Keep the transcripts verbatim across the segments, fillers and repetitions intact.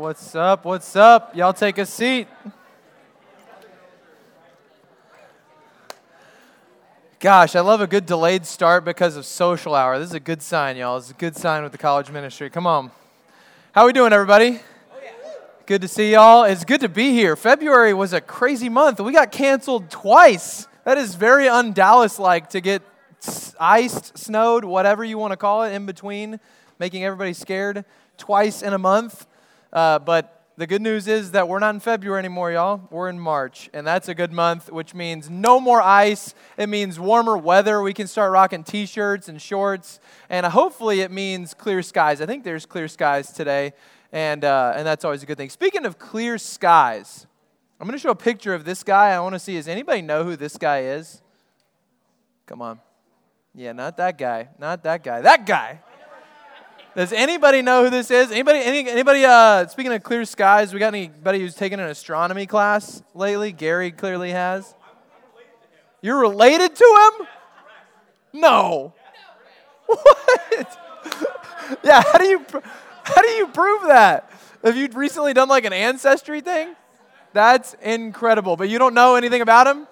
What's up? What's up? Y'all take a seat. Gosh, I love a good delayed start because of social hour. This is a good sign, y'all. It's a good sign with the college ministry. Come on. How we doing, everybody? Good to see y'all. It's good to be here. February was a crazy month. We got canceled twice. That is very un-Dallas-like to get iced, snowed, whatever you want to call it, in between, making everybody scared twice in a month. Uh, but the good news is that we're not in February anymore, y'all. We're in March, and that's a good month, which means no more ice. It means warmer weather. We can start rocking T-shirts and shorts, and hopefully it means clear skies. I think there's clear skies today, and uh, and that's always a good thing. Speaking of clear skies, I'm going to show a picture of this guy. I want to see, does anybody know who this guy is? Come on. Yeah, not that guy. Not that guy. That guy. Does anybody know who this is? Anybody, any, anybody, uh, speaking of clear skies, we got anybody who's taken an astronomy class lately? Gary clearly has. You're related to him? No. What? Yeah, how do you, how do you prove that? Have you recently done like an ancestry thing? That's incredible. But you don't know anything about him?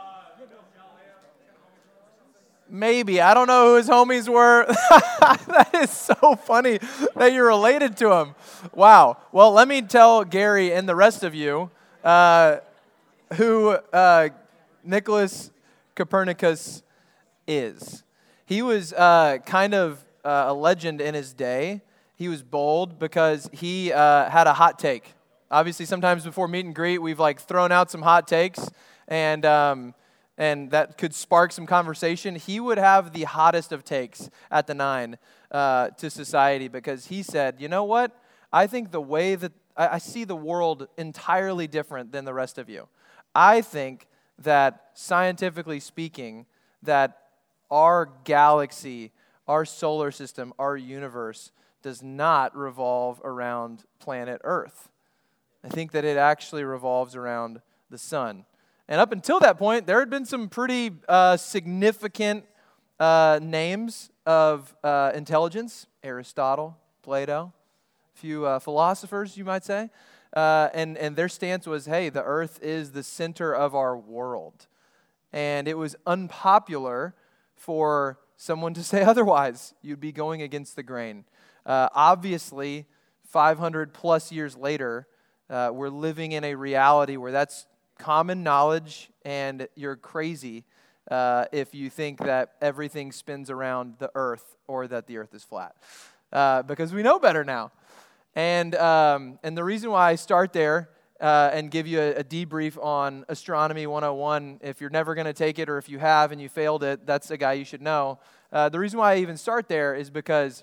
Maybe. I don't know who his homies were. That is so funny that you're related to him. Wow. Well, let me tell Gary and the rest of you uh, who uh, Nicholas Copernicus is. He was uh, kind of uh, a legend in his day. He was bold because he uh, had a hot take. Obviously, sometimes before meet and greet, we've like thrown out some hot takes, and um, and that could spark some conversation. He would have the hottest of takes at the nine uh, to society because he said, you know what? I think the way that I, I see the world entirely different than the rest of you. I think that scientifically speaking, that our galaxy, our solar system, our universe does not revolve around planet Earth. I think that it actually revolves around the sun. And up until that point, there had been some pretty uh, significant uh, names of uh, intelligence. Aristotle, Plato, a few uh, philosophers, you might say. Uh, and, and their stance was, hey, the earth is the center of our world. And it was unpopular for someone to say otherwise. You'd be going against the grain. Uh, obviously, five hundred plus years later, uh, we're living in a reality where that's common knowledge, and you're crazy uh, if you think that everything spins around the earth or that the earth is flat, uh, because we know better now. And um, and the reason why I start there uh, and give you a, a debrief on Astronomy one oh one, if you're never going to take it or if you have and you failed it, that's a guy you should know. Uh, the reason why I even start there is because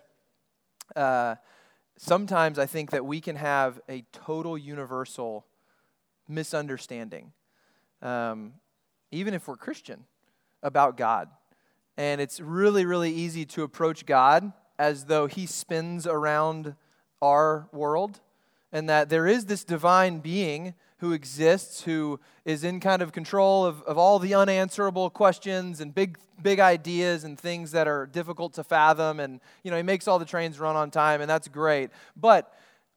uh, sometimes I think that we can have a total universal misunderstanding, um, even if we're Christian, about God. And it's really, really easy to approach God as though he spins around our world, and that there is this divine being who exists, who is in kind of control of, of all the unanswerable questions and big, big ideas and things that are difficult to fathom. And, you know, he makes all the trains run on time, and that's great. But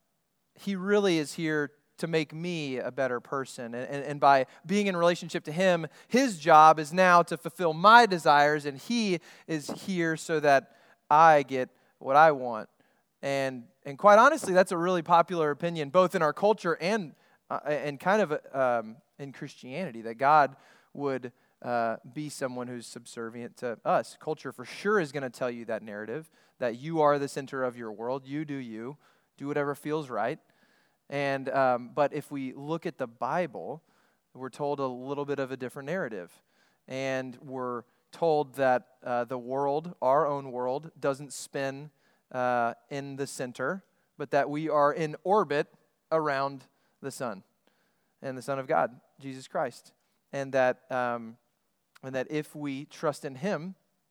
he really is here to make me a better person. And, and, and by being in relationship to him, his job is now to fulfill my desires, and he is here so that I get what I want. And and quite honestly, that's a really popular opinion, both in our culture and uh, and kind of um, in Christianity, that God would uh, be someone who's subservient to us. Culture for sure is going to tell you that narrative, that you are the center of your world. You do you. Do whatever feels right. And um, but if we look at the Bible, we're told a little bit of a different narrative. And we're told that uh, the world, our own world, doesn't spin uh, in the center, but that we are in orbit around the sun and the Son of God, Jesus Christ. And that um, and that if we trust in him,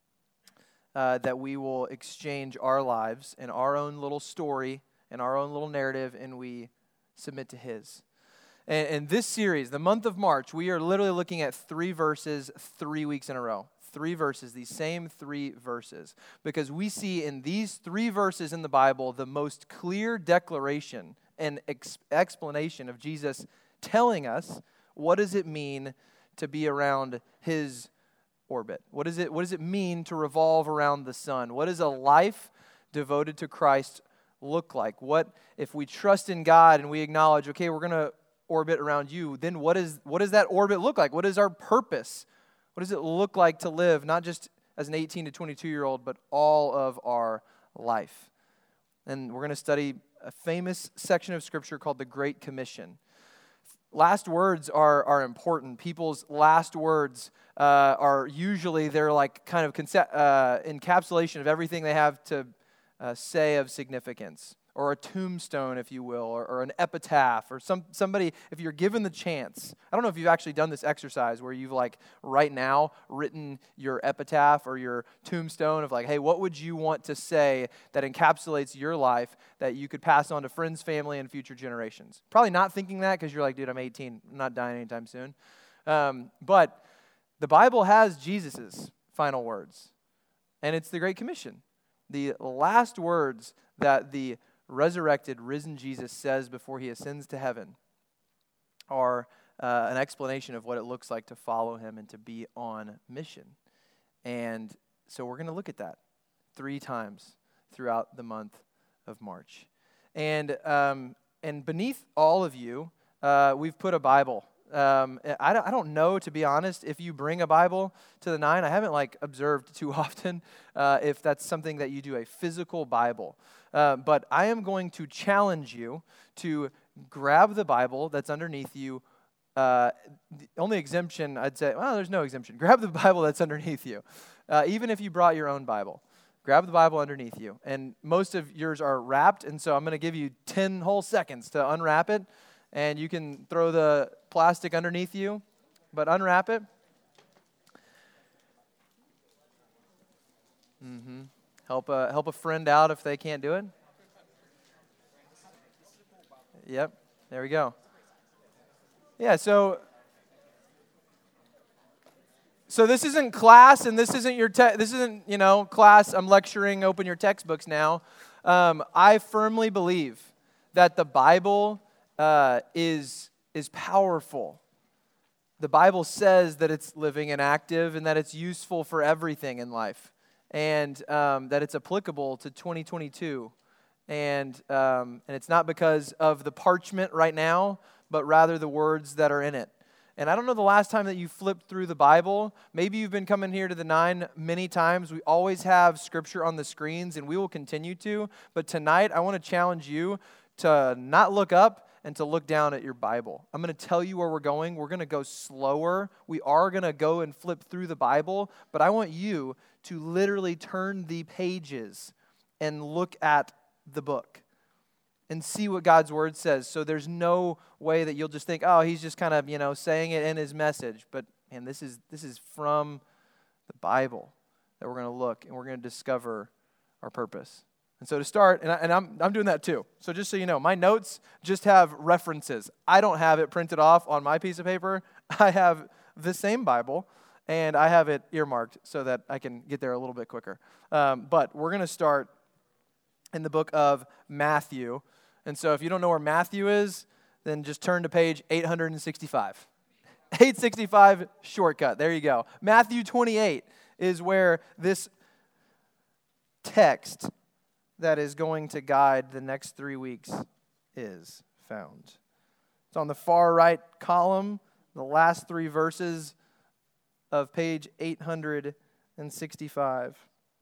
uh, that we will exchange our lives and our own little story and our own little narrative, and we submit to his. And in this series, the month of March, we are literally looking at three verses three weeks in a row. Three verses, these same three verses. Because we see in these three verses in the Bible the most clear declaration an ex- explanation of Jesus telling us what does it mean to be around his orbit. What does it, what does it mean to revolve around the sun? What does a life devoted to Christ look like? What, if we trust in God and we acknowledge, okay, we're going to orbit around you, then what is what does that orbit look like? What is our purpose? What does it look like to live, not just as an eighteen to twenty-two-year-old, but all of our life? And we're going to study a famous section of Scripture called the Great Commission. Last words are, are important. People's last words uh, are usually, they're like kind of conce- uh, encapsulation of everything they have to uh, say of significance, or a tombstone, if you will, or, or an epitaph, or some somebody, if you're given the chance. I don't know if you've actually done this exercise where you've like right now written your epitaph or your tombstone of like, hey, what would you want to say that encapsulates your life that you could pass on to friends, family, and future generations? Probably not thinking that because you're like, dude, I'm eighteen, I'm not dying anytime soon. Um, but the Bible has Jesus's final words, and it's the Great Commission. The last words that the resurrected, risen Jesus says before he ascends to heaven are uh, an explanation of what it looks like to follow him and to be on mission. And so we're going to look at that three times throughout the month of March. And um, and beneath all of you, uh, we've put a Bible. Um, I, don't, I don't know, to be honest, if you bring a Bible to the nine. I haven't like observed too often uh, if that's something that you do, a physical Bible. Uh, but I am going to challenge you to grab the Bible that's underneath you. Uh, the only exemption, I'd say, well, there's no exemption. Grab the Bible that's underneath you. Uh, even if you brought your own Bible, grab the Bible underneath you. And most of yours are wrapped, and so I'm going to give you ten whole seconds to unwrap it. And you can throw the plastic underneath you, but unwrap it. Mm-hmm. Help a, help a friend out if they can't do it. Yep, there we go. Yeah, so so this isn't class, and this isn't your te- this isn't you know class. I'm lecturing. Open your textbooks now. Um, I firmly believe that the Bible uh, is is powerful. The Bible says that it's living and active, and that it's useful for everything in life, and um, that it's applicable to twenty twenty-two. And um, and it's not because of the parchment right now, but rather the words that are in it. And I don't know the last time that you flipped through the Bible. Maybe you've been coming here to the nine many times. We always have Scripture on the screens, and we will continue to. But tonight, I want to challenge you to not look up and to look down at your Bible. I'm going to tell you where we're going. We're going to go slower. We are going to go and flip through the Bible. But I want you to literally turn the pages and look at the book and see what God's word says. So there's no way that you'll just think, oh, he's just kind of, you know, saying it in his message. But man, this is this is from the Bible that we're going to look and we're going to discover our purpose. And so to start, and, I, and I'm I'm doing that too. So just so you know, my notes just have references. I don't have it printed off on my piece of paper. I have the same Bible, and I have it earmarked so that I can get there a little bit quicker. Um, but we're going to start in the book of Matthew. And so if you don't know where Matthew is, then just turn to page eight sixty-five. eight sixty-five shortcut. There you go. Matthew twenty-eight is where this text that is going to guide the next three weeks is found. It's on the far right column, the last three verses of page eight sixty-five.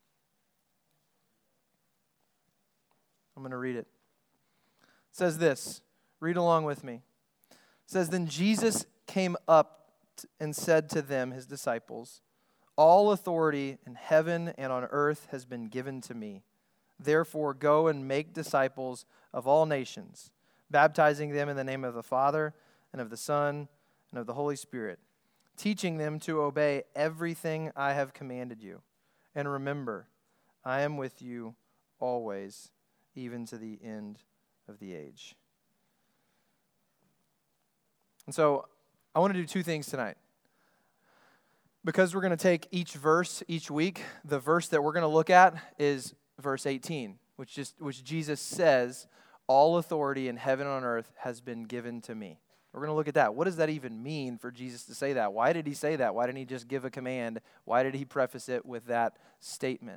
I'm going to read it. It says this. Read along with me. It says, "Then Jesus came up and said to them, his disciples, 'All authority in heaven and on earth has been given to me. Therefore go and make disciples of all nations, baptizing them in the name of the Father and of the Son and of the Holy Spirit, teaching them to obey everything I have commanded you. And remember, I am with you always, even to the end of the age.'" And so I want to do two things tonight. Because we're going to take each verse each week, the verse that we're going to look at is verse eighteen, which just which Jesus says, All authority in heaven and on earth has been given to me. We're going to look at that. What does that even mean for Jesus to say that? Why did he say that? Why didn't he just give a command? Why did he preface it with that statement?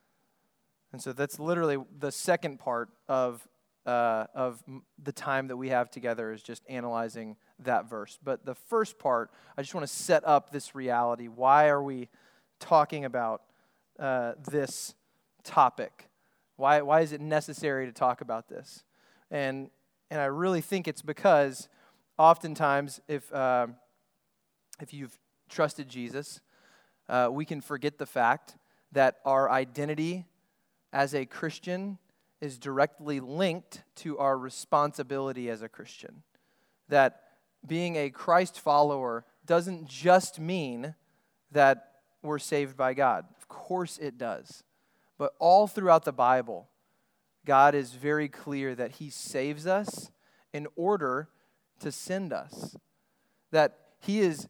And so that's literally the second part of uh, of the time that we have together, is just analyzing that verse. But the first part, I just want to set up this reality. Why are we talking about uh, this topic? Why why is it necessary to talk about this? And and I really think it's because oftentimes, if uh, if you've trusted Jesus, uh, we can forget the fact that our identity as a Christian is directly linked to our responsibility as a Christian. That being a Christ follower doesn't just mean that we're saved by God. Of course it does. But all throughout the Bible, God is very clear that he saves us in order to send us. That he is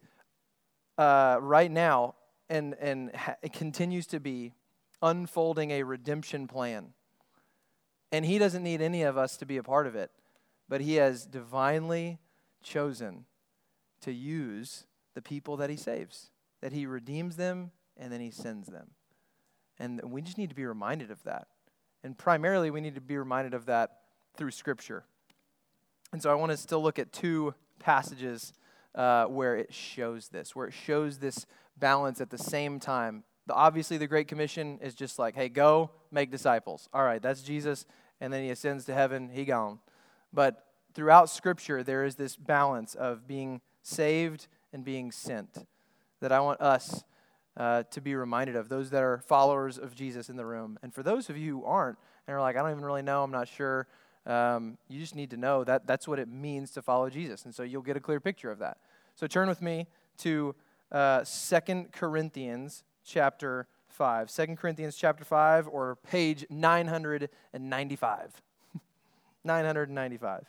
uh, right now and, and ha- continues to be unfolding a redemption plan. And he doesn't need any of us to be a part of it. But he has divinely chosen to use the people that he saves. That he redeems them and then he sends them. And we just need to be reminded of that. And primarily we need to be reminded of that through Scripture. And so I want to still look at two passages uh, where it shows this, where it shows this balance at the same time. The, obviously, the Great Commission is just like, hey, go, make disciples. All right, that's Jesus, and then he ascends to heaven, he gone. But throughout Scripture, there is this balance of being saved and being sent that I want us uh, to be reminded of, those that are followers of Jesus in the room. And for those of you who aren't, and are like, I don't even really know, I'm not sure, Um, you just need to know that that's what it means to follow Jesus. And so you'll get a clear picture of that. So turn with me to uh, Second Corinthians chapter five. Second Corinthians chapter five, or page nine hundred ninety-five. nine hundred ninety-five.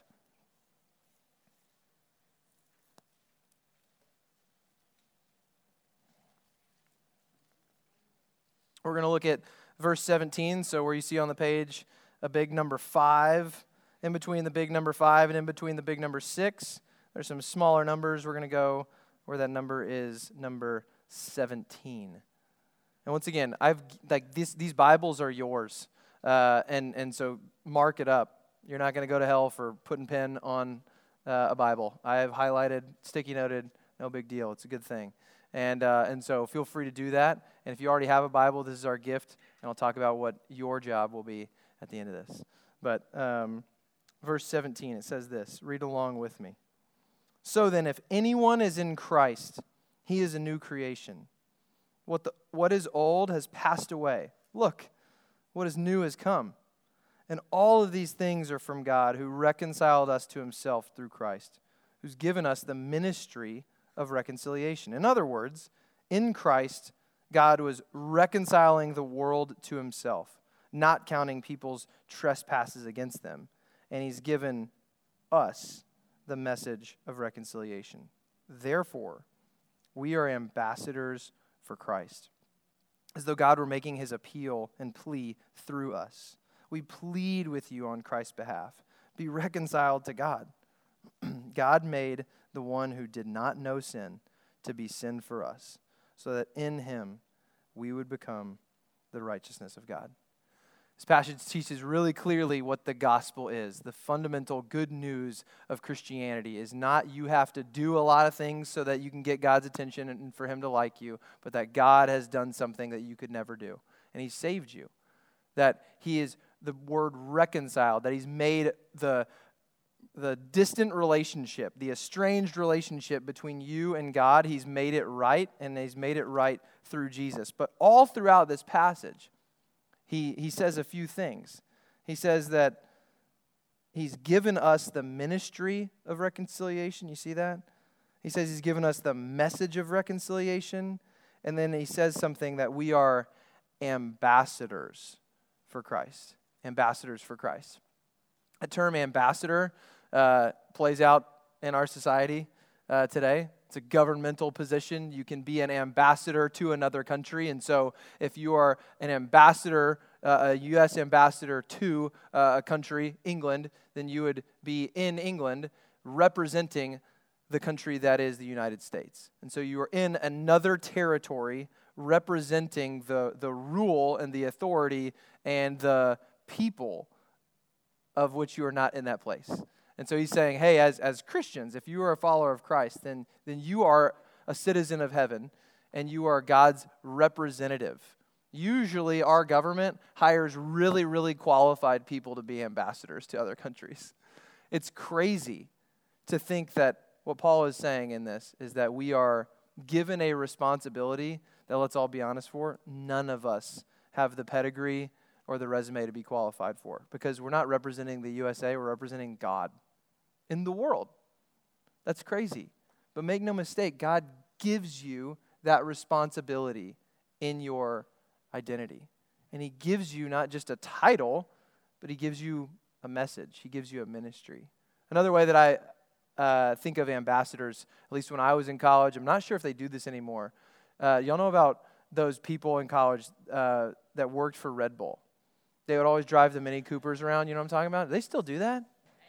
We're going to look at verse seventeen, so where you see on the page a big number five, in between the big number five and in between the big number six, there's some smaller numbers. We're going to go where that number is number seventeen. And once again, I've like this, these Bibles are yours, uh, and and so mark it up. You're not going to go to hell for putting pen on uh, a Bible. I have highlighted, sticky noted, no big deal. It's a good thing. And uh, and so feel free to do that. And if you already have a Bible, this is our gift, and I'll talk about what your job will be at the end of this. But um, verse seventeen, it says this. Read along with me. So then, if anyone is in Christ, he is a new creation. What the what is old has passed away. Look, what is new has come. And all of these things are from God, who reconciled us to himself through Christ, who's given us the ministry of reconciliation. In other words, in Christ, God was reconciling the world to himself, not counting people's trespasses against them. And he's given us the message of reconciliation. Therefore, we are ambassadors for Christ, as though God were making his appeal and plea through us. We plead with you on Christ's behalf. Be reconciled to God. God made the one who did not know sin to be sin for us, so that in him we would become the righteousness of God. This passage teaches really clearly what the gospel is. The fundamental good news of Christianity is not you have to do a lot of things so that you can get God's attention and for him to like you, but that God has done something that you could never do, and he saved you. That he is the word reconciled, that he's made the, the distant relationship, the estranged relationship between you and God, he's made it right, and he's made it right through Jesus. But all throughout this passage, He he says a few things. He says that he's given us the ministry of reconciliation. You see that? He says he's given us the message of reconciliation. And then he says something that we are ambassadors for Christ. Ambassadors for Christ. The term ambassador uh, plays out in our society uh, today. It's a governmental position. You can be an ambassador to another country. And so if you are an ambassador uh, a U S ambassador to uh, a country, England, then you would be in England representing the country that is the United States. And so you are in another territory representing the, the rule and the authority and the people of which you are not in that place. And so he's saying, hey, as, as Christians, if you are a follower of Christ, then, then you are a citizen of heaven and you are God's representative. Usually our government hires really, really qualified people to be ambassadors to other countries. It's crazy to think that what Paul is saying in this is that we are given a responsibility that, let's all be honest for, none of us have the pedigree or the resume to be qualified for, because we're not representing the U S A, we're representing God in the world. That's crazy. But make no mistake, God gives you that responsibility in your identity. And he gives you not just a title, but he gives you a message. He gives you a ministry. Another way that I uh, think of ambassadors, at least when I was in college, I'm not sure if they do this anymore. Uh, y'all know about those people in college uh, that worked for Red Bull? They would always drive the Mini Coopers around. You know what I'm talking about? Do they still do that?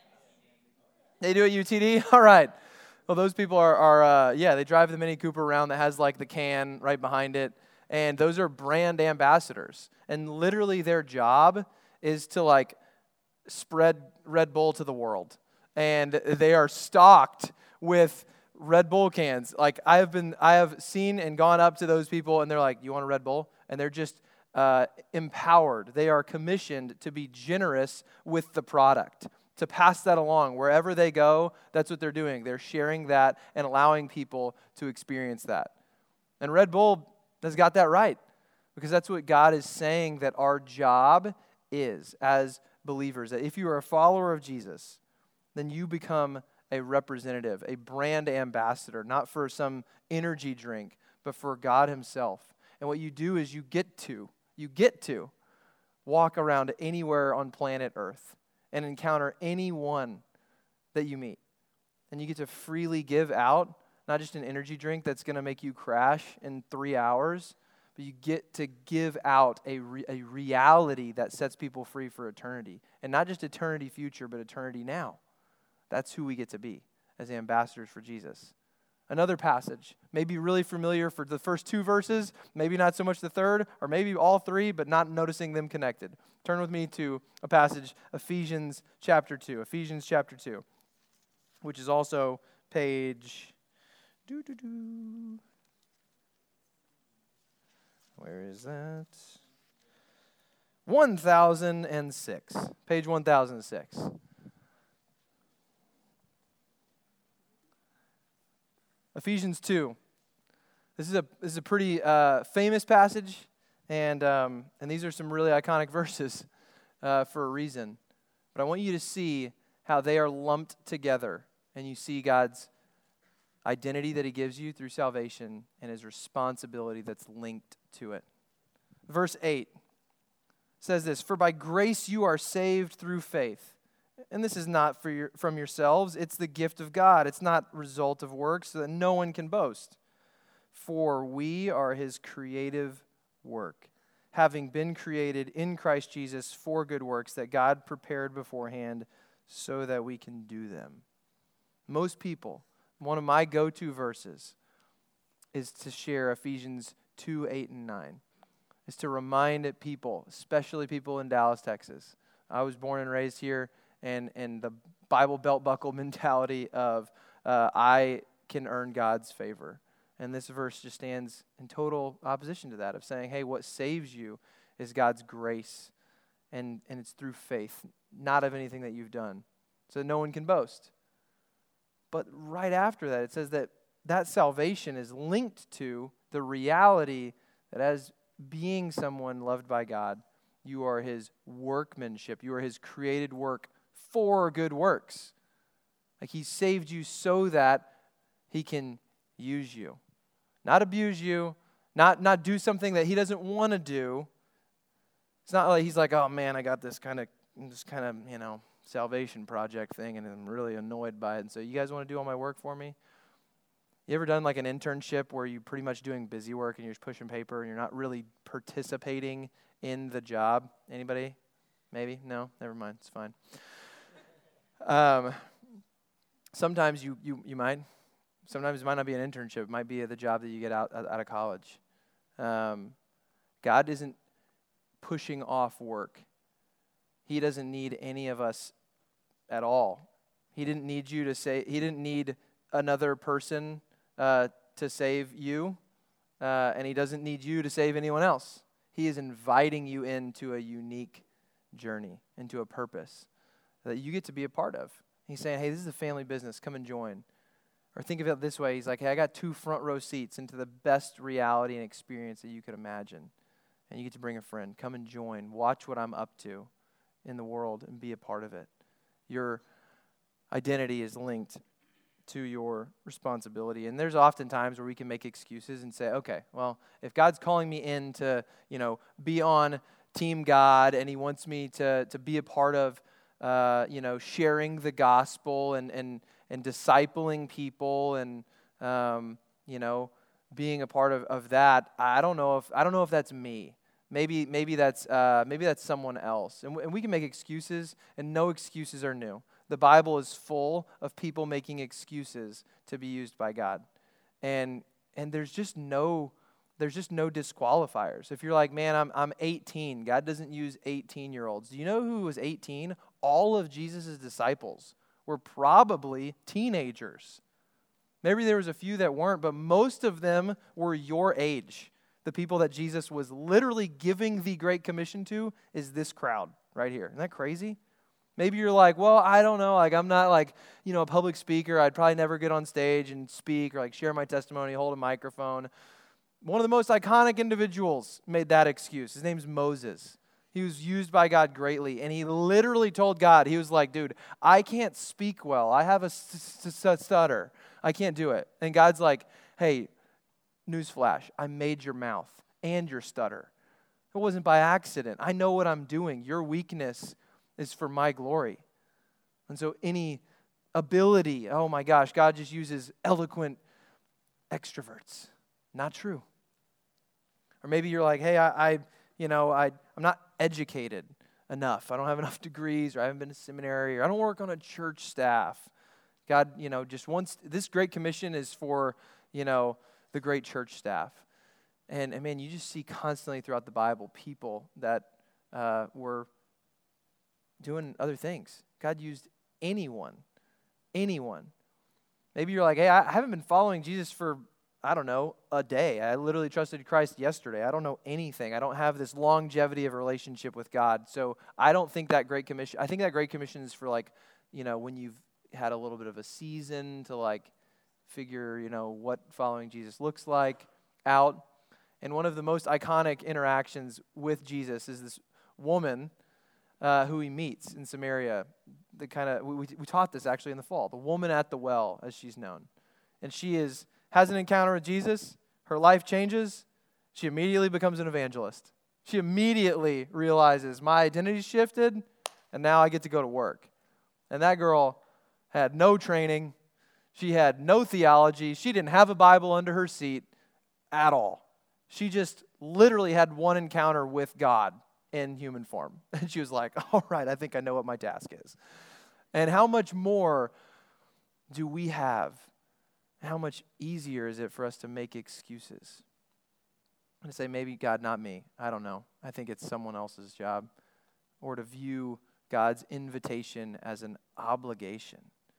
They do at U T D? All right. Well, those people are, are uh, yeah, they drive the Mini Cooper around that has like the can right behind it. And those are brand ambassadors. And literally their job is to like spread Red Bull to the world. And they are stocked with Red Bull cans. Like I have been, I have seen and gone up to those people and they're like, you want a Red Bull? And they're just uh, empowered. They are commissioned to be generous with the product, to pass that along. Wherever they go, that's what they're doing. They're sharing that and allowing people to experience that. And Red Bull has got that right, because that's what God is saying that our job is as believers. That if you are a follower of Jesus, then you become a representative, a brand ambassador, not for some energy drink, but for God himself. And what you do is you get to, you get to walk around anywhere on planet Earth and encounter anyone that you meet. And you get to freely give out, not just an energy drink that's going to make you crash in three hours, but you get to give out a, re- a reality that sets people free for eternity. And not just eternity future, but eternity now. That's who we get to be as ambassadors for Jesus. Another passage, maybe really familiar for the first two verses, maybe not so much the third, or maybe all three, but not noticing them connected. Turn with me to a passage, Ephesians chapter two. Ephesians chapter two, which is also page... Doo-doo-doo. Where is that? one thousand six. Page one thousand six. Ephesians two. This is a this is a pretty uh, famous passage, and um, and these are some really iconic verses uh, for a reason. But I want you to see how they are lumped together, and you see God's identity that he gives you through salvation and his responsibility that's linked to it. Verse eight says this: "For by grace you are saved through faith. And this is not for your, from yourselves, it's the gift of God. It's not result of works, so that no one can boast. For we are his creative work, having been created in Christ Jesus for good works that God prepared beforehand so that we can do them." Most people, one of my go-to verses is to share Ephesians two, eight, and nine. Is to remind people, especially people in Dallas, Texas. I was born and raised here. And and the Bible belt buckle mentality of uh, I can earn God's favor. And this verse just stands in total opposition to that, of saying, hey, what saves you is God's grace. And, and it's through faith, not of anything that you've done. So that no one can boast. But right after that, it says that that salvation is linked to the reality that as being someone loved by God, you are his workmanship. You are his created work for good works. Like he saved you so that he can use you. Not abuse you, not, not do something that he doesn't want to do. It's not like he's like, oh man, I got this kind of, this kind of, you know, salvation project thing and I'm really annoyed by it. And so you guys want to do all my work for me? You ever done like an internship where you're pretty much doing busy work and you're just pushing paper and you're not really participating in the job? Anybody? Maybe? No? Never mind. It's fine. Um, sometimes you, you, you might. Sometimes it might not be an internship. It might be the job that you get out, out of college. Um, God isn't pushing off work. He doesn't need any of us at all. He didn't need you to say, he didn't need another person uh, to save you, uh, and he doesn't need you to save anyone else. He is inviting you into a unique journey, into a purpose that you get to be a part of. He's saying, hey, this is a family business. Come and join. Or think of it this way. He's like, hey, I got two front row seats into the best reality and experience that you could imagine. And you get to bring a friend. Come and join. Watch what I'm up to in the world and be a part of it. Your identity is linked to your responsibility. And there's often times where we can make excuses and say, okay, well, if God's calling me in to, you know, be on Team God and he wants me to, to be a part of, uh, you know, sharing the gospel and, and, and discipling people and, um, you know, being a part of, of that, I don't know if, I don't know if that's me. Maybe maybe that's uh, maybe that's someone else. And, w- and we can make excuses, and no excuses are new. The Bible is full of people making excuses to be used by God. And and there's just no there's just no disqualifiers. If you're like, man, I'm I'm eighteen. God doesn't use eighteen-year-olds. Do you know who was eighteen? All of Jesus' disciples were probably teenagers. Maybe there was a few that weren't, but most of them were your age. The people that Jesus was literally giving the Great Commission to is this crowd right here. Isn't that crazy? Maybe you're like, well, I don't know. Like, I'm not like, you know, a public speaker. I'd probably never get on stage and speak or like share my testimony, hold a microphone. One of the most iconic individuals made that excuse. His name's Moses. He was used by God greatly, and he literally told God, he was like, dude, I can't speak well. I have a stutter. I can't do it. And God's like, hey, newsflash, I made your mouth and your stutter. It wasn't by accident. I know what I'm doing. Your weakness is for my glory. And so any ability, oh my gosh, God just uses eloquent extroverts. Not true. Or maybe you're like, hey, I, I you know, I, I'm not educated enough. I don't have enough degrees, or I haven't been to seminary, or I don't work on a church staff. God, you know, just wants, this Great Commission is for, you know, the great church staff. And, and man, you just see constantly throughout the Bible people that uh, were doing other things. God used anyone, anyone. Maybe you're like, hey, I haven't been following Jesus for, I don't know, a day. I literally trusted Christ yesterday. I don't know anything. I don't have this longevity of a relationship with God. So I don't think that Great Commission, I think that Great Commission is for like, you know, when you've had a little bit of a season to like figure, you know, what following Jesus looks like out. And one of the most iconic interactions with Jesus is this woman uh, who he meets in Samaria. The kind of we, we taught this actually in the fall. The woman at the well, as she's known, and she is has an encounter with Jesus. Her life changes. She immediately becomes an evangelist. She immediately realizes my identity shifted, and now I get to go to work. And that girl had no training. She had no theology. She didn't have a Bible under her seat at all. She just literally had one encounter with God in human form. And she was like, all right, I think I know what my task is. And how much more do we have? How much easier is it for us to make excuses? And to say, maybe God, not me. I don't know. I think it's someone else's job. Or to view God's invitation as an obligation.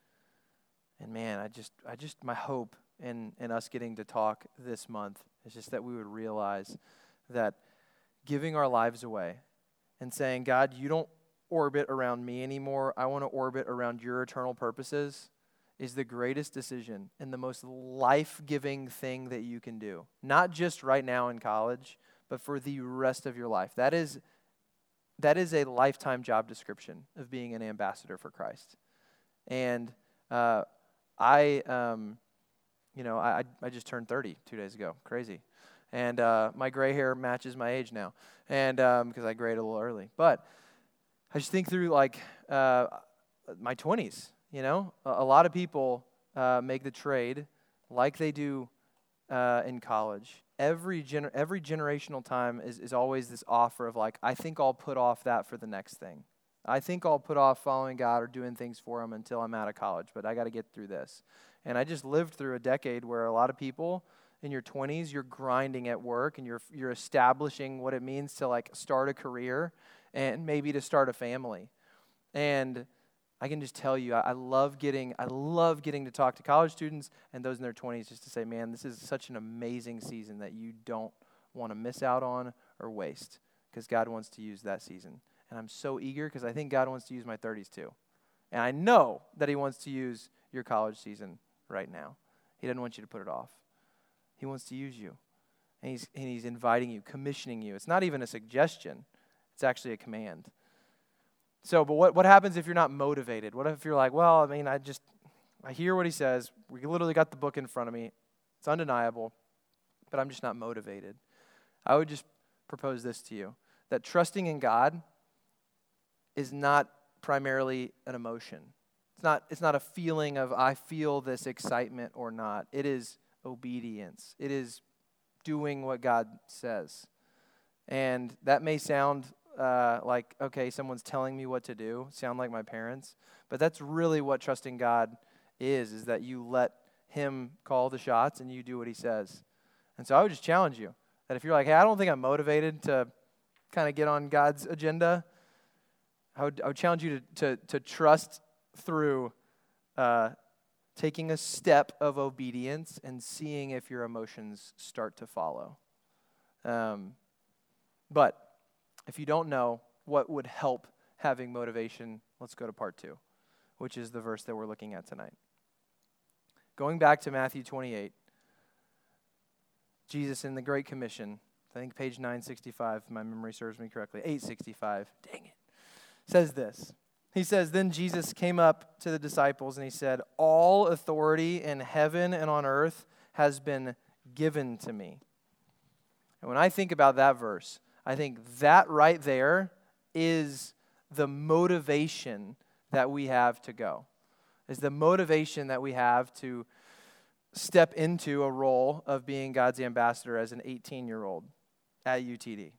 And man, I just, I just, my hope in, in us getting to talk this month is just that we would realize that giving our lives away and saying, God, you don't orbit around me anymore. I want to orbit around your eternal purposes is the greatest decision and the most life-giving thing that you can do. Not just right now in college, but for the rest of your life. That is, that is a lifetime job description of being an ambassador for Christ. And uh, I, um, you know, I I just turned thirty two days ago. Crazy. And uh, my gray hair matches my age now. And um, because I grayed a little early. But I just think through like uh, my twenties, you know. A, a lot of people uh, make the trade like they do uh, in college. Every gener- every generational time is, is always this offer of like, I think I'll put off that for the next thing. I think I'll put off following God or doing things for him until I'm out of college, but I got to get through this. And I just lived through a decade where a lot of people in your twenties, you're grinding at work and you're you're establishing what it means to like start a career and maybe to start a family. And I can just tell you, I, I love getting I love getting to talk to college students and those in their twenties just to say, man, this is such an amazing season that you don't want to miss out on or waste, because God wants to use that season. And I'm so eager because I think God wants to use my thirties too. And I know that he wants to use your college season right now. He doesn't want you to put it off. He wants to use you. And he's, and he's inviting you, commissioning you. It's not even a suggestion. It's actually a command. So, but what, what happens if you're not motivated? What if you're like, well, I mean, I just, I hear what he says. We literally got the book in front of me. It's undeniable, but I'm just not motivated. I would just propose this to you, that trusting in God is not primarily an emotion. It's not, it's not a feeling of I feel this excitement or not. It is obedience. It is doing what God says. And that may sound uh, like, okay, someone's telling me what to do, sound like my parents, but that's really what trusting God is, is that you let him call the shots and you do what he says. And so I would just challenge you that if you're like, hey, I don't think I'm motivated to kind of get on God's agenda, I would, I would challenge you to, to, to trust through uh, taking a step of obedience and seeing if your emotions start to follow. Um, but if you don't know what would help having motivation, let's go to part two, which is the verse that we're looking at tonight. Going back to Matthew twenty-eight, Jesus in the Great Commission, I think page nine sixty-five, if my memory serves me correctly, eight sixty-five, dang it, says this. He says, then Jesus came up to the disciples and he said, all authority in heaven and on earth has been given to me. And when I think about that verse, I think that right there is the motivation that we have to go. Is the motivation that we have to step into a role of being God's ambassador as an eighteen-year-old at U T D.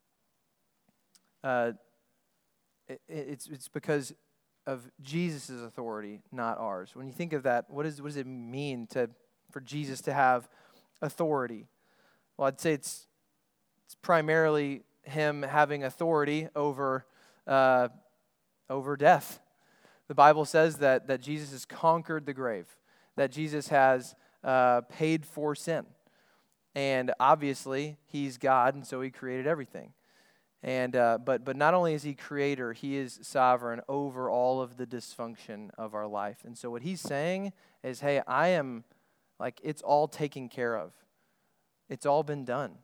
Uh, it, it's it's because of Jesus' authority, not ours. When you think of that, what, is, what does it mean to for Jesus to have authority? Well, I'd say it's it's primarily him having authority over uh, over death. The Bible says that that Jesus has conquered the grave, that Jesus has uh, paid for sin. And obviously, he's God, and so he created everything. And uh, but but not only is he creator, he is sovereign over all of the dysfunction of our life. And so what he's saying is, hey, I am, like, it's all taken care of. It's all been done.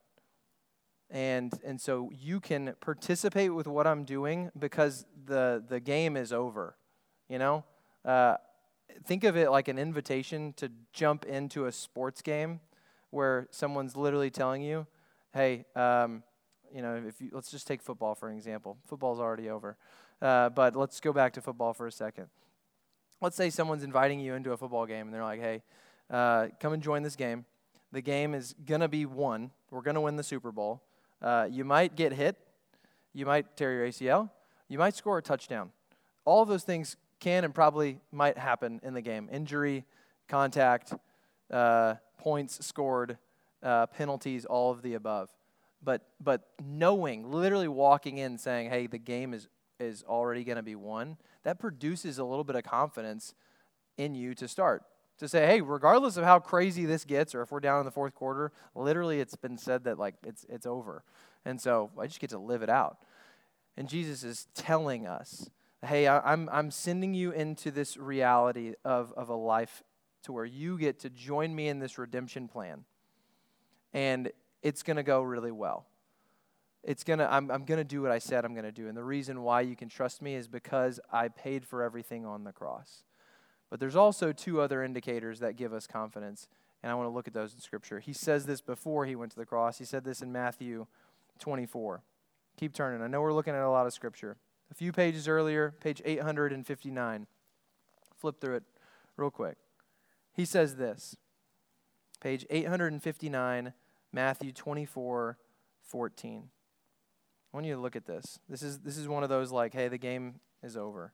And and so you can participate with what I'm doing because the the game is over, you know? Uh, think of it like an invitation to jump into a sports game where someone's literally telling you, hey, um, you know, if you, let's just take football for an example. Football's already over. Uh, but let's go back to football for a second. Let's say someone's inviting you into a football game, and they're like, hey, uh, come and join this game. The game is going to be won. We're going to win the Super Bowl. Uh, you might get hit. You might tear your A C L. You might score a touchdown. All of those things can and probably might happen in the game. Injury, contact, uh, points scored, uh, penalties, all of the above. But but knowing, literally walking in saying, hey, the game is, is already going to be won, that produces a little bit of confidence in you to start. To say, hey, regardless of how crazy this gets, or if we're down in the fourth quarter, literally it's been said that like it's it's over. And so I just get to live it out. And Jesus is telling us, hey, I, I'm I'm sending you into this reality of, of a life to where you get to join me in this redemption plan. And it's going to go really well. It's going to I'm I'm going to do what I said I'm going to do. And the reason why you can trust me is because I paid for everything on the cross. But there's also two other indicators that give us confidence, and I want to look at those in Scripture. He says this before he went to the cross. He said this in Matthew twenty-four. Keep turning. I know we're looking at a lot of Scripture. A few pages earlier, page eight fifty-nine. Flip through it real quick. He says this. Page eight fifty-nine, Matthew twenty-four fourteen. I want you to look at this. This is this is one of those like, hey, the game is over.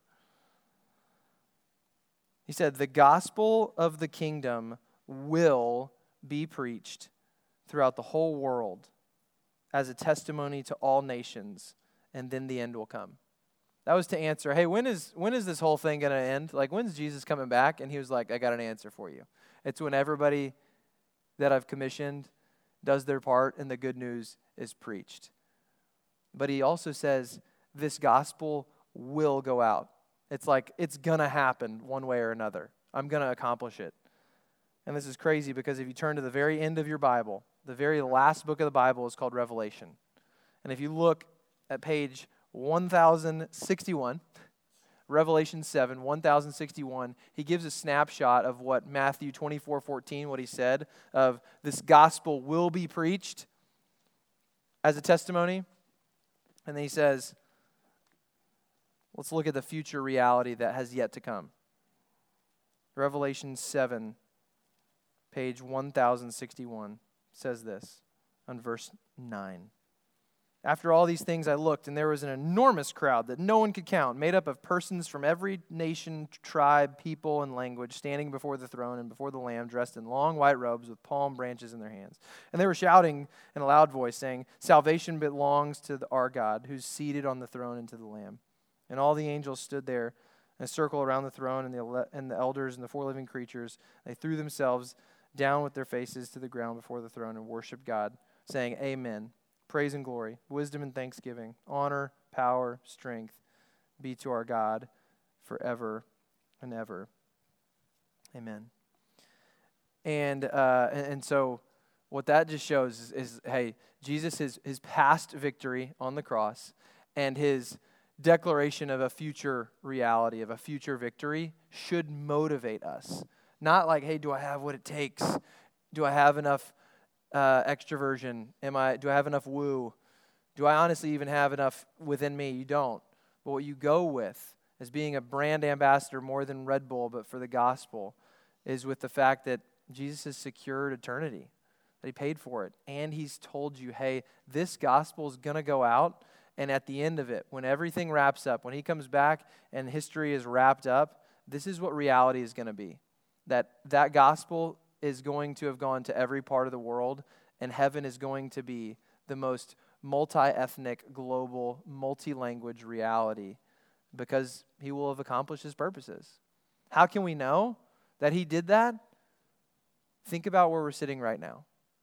He said, the gospel of the kingdom will be preached throughout the whole world as a testimony to all nations, and then the end will come. That was to answer, hey, when is when is this whole thing going to end? Like, when's Jesus coming back? And he was like, I got an answer for you. It's when everybody that I've commissioned does their part and the good news is preached. But he also says this gospel will go out. It's like it's going to happen one way or another. I'm going to accomplish it. And this is crazy because if you turn to the very end of your Bible, the very last book of the Bible is called Revelation. And if you look at page one thousand sixty-one, Revelation seven, one thousand sixty-one, he gives a snapshot of what Matthew twenty-four fourteen, what he said, of this gospel will be preached as a testimony. And then he says, let's look at the future reality that has yet to come. Revelation seven, page one thousand sixty-one, says this on verse nine. After all these things I looked, and there was an enormous crowd that no one could count, made up of persons from every nation, tribe, people, and language, standing before the throne and before the Lamb, dressed in long white robes with palm branches in their hands. And they were shouting in a loud voice, saying, salvation belongs to the, our God, who's seated on the throne and to the Lamb. And all the angels stood there in a circle around the throne, and the, and the elders and the four living creatures. They threw themselves down with their faces to the ground before the throne and worshiped God, saying, Amen. Praise and glory, wisdom and thanksgiving, honor, power, strength be to our God forever and ever. Amen. And uh, and, and so what that just shows is, is hey, Jesus, his, his past victory on the cross and his declaration of a future reality, of a future victory, should motivate us. Not like, hey, do I have what it takes? Do I have enough Uh, extroversion? Am I? Do I have enough woo? Do I honestly even have enough within me? You don't. But what you go with as being a brand ambassador more than Red Bull, but for the gospel, is with the fact that Jesus has secured eternity, that he paid for it, and he's told you, hey, this gospel is going to go out, and at the end of it, when everything wraps up, when he comes back and history is wrapped up, this is what reality is going to be. That that gospel is going to have gone to every part of the world, and heaven is going to be the most multi-ethnic, global, multi-language reality because he will have accomplished his purposes. How can we know that he did that? Think about where we're sitting right now.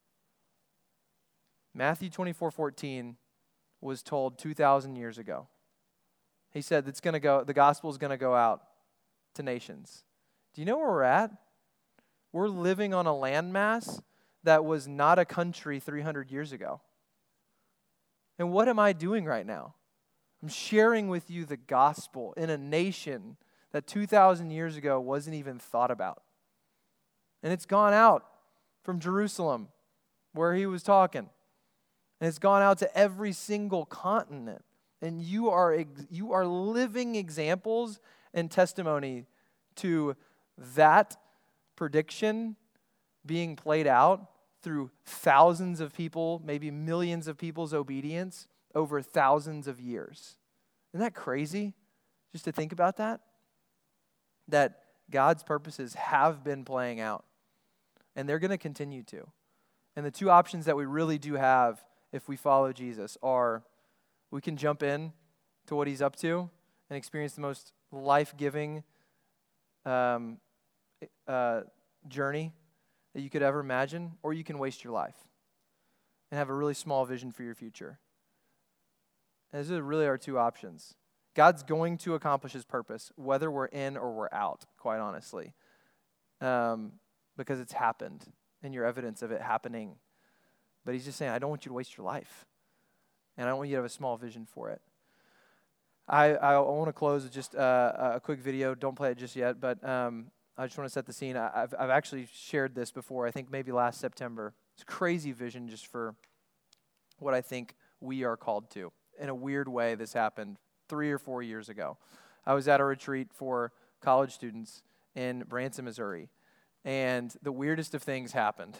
Matthew twenty-four fourteen was told two thousand years ago. He said it's going to go, the gospel is going to go out to nations. Do you know where we're at? We're living on a landmass that was not a country three hundred years ago. And what am I doing right now? I'm sharing with you the gospel in a nation that two thousand years ago wasn't even thought about. And it's gone out from Jerusalem, where he was talking. And it's gone out to every single continent. And you are ex- you are living examples and testimony to that prediction being played out through thousands of people, maybe millions of people's obedience over thousands of years. Isn't that crazy? Just to think about that? That God's purposes have been playing out. And they're going to continue to. And the two options that we really do have if we follow Jesus are we can jump in to what he's up to and experience the most life-giving um Uh, journey that you could ever imagine, or you can waste your life and have a really small vision for your future. And those are really our two options. God's going to accomplish his purpose, whether we're in or we're out, quite honestly, um, because it's happened, and you're evidence of it happening. But he's just saying, I don't want you to waste your life, and I don't want you to have a small vision for it. I, I want to close with just uh, a quick video. Don't play it just yet, but um, I just want to set the scene. I've, I've actually shared this before, I think maybe last September. It's a crazy vision just for what I think we are called to. In a weird way, this happened three or four years ago. I was at a retreat for college students in Branson, Missouri, and the weirdest of things happened.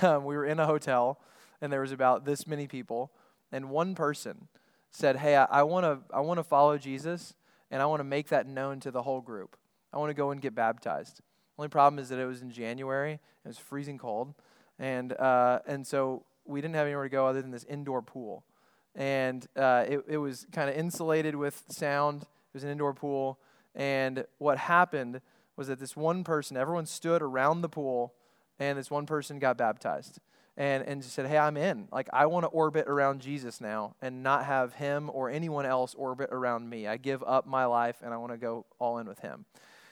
um, we were in a hotel, and there was about this many people, and one person said, hey, I want to I want to follow Jesus, and I want to make that known to the whole group. I want to go and get baptized. Only problem is that it was in January. It was freezing cold, and uh, and so we didn't have anywhere to go other than this indoor pool. And uh, it, it was kind of insulated with sound. It was an indoor pool. And what happened was that this one person, everyone stood around the pool, and this one person got baptized. And and just said, hey, I'm in. Like, I want to orbit around Jesus now and not have him or anyone else orbit around me. I give up my life, and I want to go all in with him.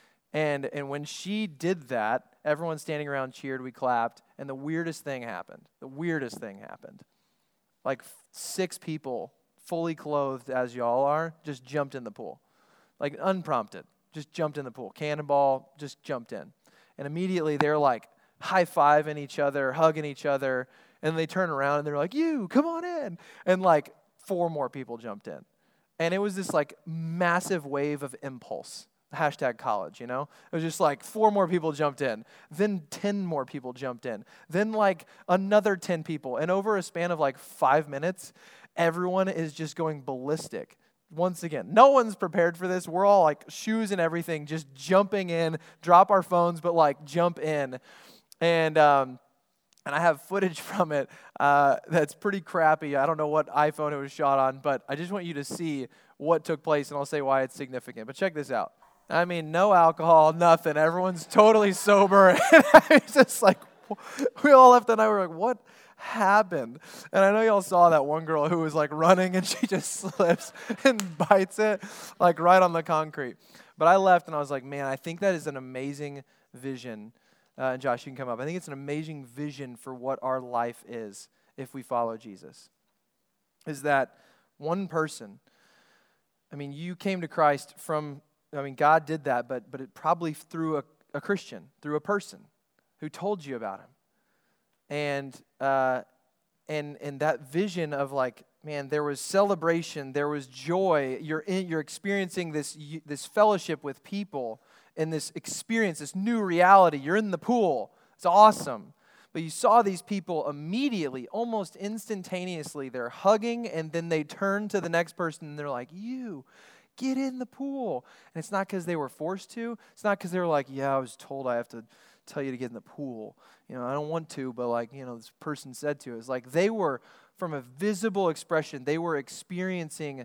And and when she did that, everyone standing around cheered, we clapped, and the weirdest thing happened. The weirdest thing happened. Like six people, fully clothed as y'all are, just jumped in the pool. Like unprompted, just jumped in the pool. Cannonball, just jumped in. And immediately they're like high-fiving each other, hugging each other, and they turn around and they're like, you, come on in. And like four more people jumped in. And it was this like massive wave of impulse. Hashtag college, you know? It was just like four more people jumped in. Then ten more people jumped in. Then like another ten people. And over a span of like five minutes, everyone is just going ballistic. Once again, no one's prepared for this. We're all like shoes and everything, just jumping in, drop our phones, but like jump in. And um, and I have footage from it uh, that's pretty crappy. I don't know what iPhone it was shot on, but I just want you to see what took place, and I'll say why it's significant. But check this out. I mean, no alcohol, nothing. Everyone's totally sober. And it's just like, we all left the night, we were like, what happened? And I know y'all saw that one girl who was like running and she just slips and bites it like right on the concrete. But I left and I was like, man, I think that is an amazing vision. Uh, and Josh, you can come up. I think it's an amazing vision for what our life is if we follow Jesus. Is that one person, I mean, you came to Christ from, I mean, God did that, but but it probably through a, a Christian, through a person who told you about him. And uh, and and that vision of like, man, there was celebration, there was joy. You're in, you're experiencing this this fellowship with people and this experience, this new reality. You're in the pool. It's awesome. But you saw these people immediately, almost instantaneously, they're hugging, and then they turn to the next person and they're like, you, get in the pool. And it's not because they were forced to. It's not because they were like, yeah, I was told I have to tell you to get in the pool. You know, I don't want to, but like, you know, this person said to. It's like they were, from a visible expression, they were experiencing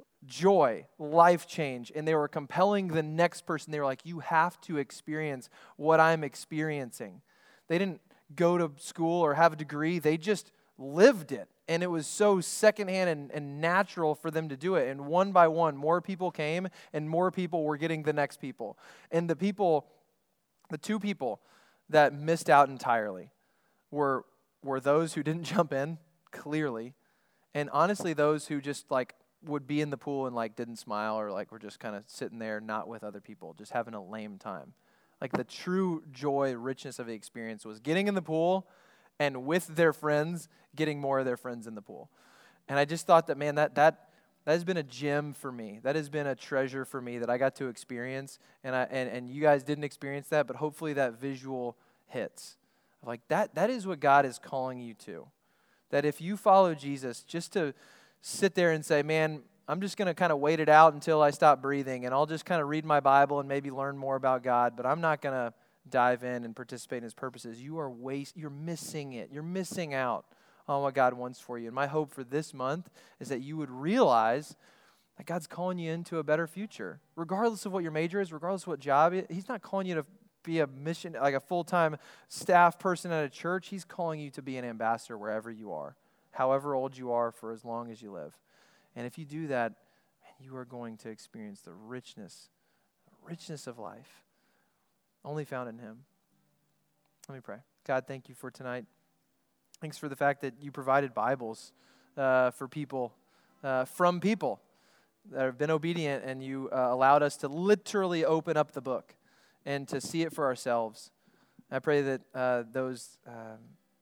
joy, life change, and they were compelling the next person. They were like, you have to experience what I'm experiencing. They didn't go to school or have a degree. They just lived it. And it was so secondhand and, and natural for them to do it. And one by one, more people came and more people were getting the next people. And the people, the two people that missed out entirely were, were those who didn't jump in, clearly. And honestly, those who just like would be in the pool and like didn't smile or like were just kind of sitting there not with other people, just having a lame time. Like the true joy, richness of the experience was getting in the pool and with their friends, getting more of their friends in the pool. And I just thought that, man, that that that has been a gem for me. That has been a treasure for me that I got to experience. And I and, and you guys didn't experience that, but hopefully that visual hits. Like that that is what God is calling you to. That if you follow Jesus, just to sit there and say, man, I'm just going to kind of wait it out until I stop breathing, and I'll just kind of read my Bible and maybe learn more about God, but I'm not going to dive in and participate in His purposes. You are waste. You're missing it. You're missing out on what God wants for you. And my hope for this month is that you would realize that God's calling you into a better future, regardless of what your major is, regardless of what job. He's not calling you to be a mission, like a full-time staff person at a church. He's calling you to be an ambassador wherever you are, however old you are, for as long as you live. And if you do that, you are going to experience the richness, the richness of life, only found in Him. Let me pray. God, thank you for tonight. Thanks for the fact that you provided Bibles uh, for people, uh, from people that have been obedient, and you uh, allowed us to literally open up the book and to see it for ourselves. I pray that uh, those, um,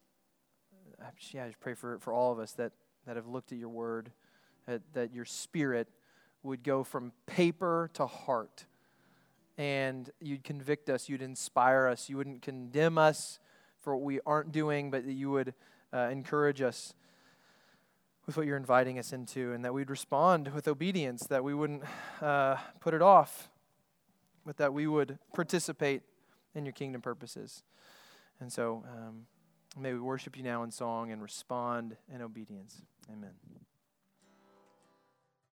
yeah, I just pray for, for all of us that, that have looked at your word, That, that your Spirit would go from paper to heart, and you'd convict us, you'd inspire us, you wouldn't condemn us for what we aren't doing, but that you would uh, encourage us with what you're inviting us into, and that we'd respond with obedience, that we wouldn't uh, put it off, but that we would participate in your kingdom purposes. And so um, may we worship you now in song and respond in obedience. Amen.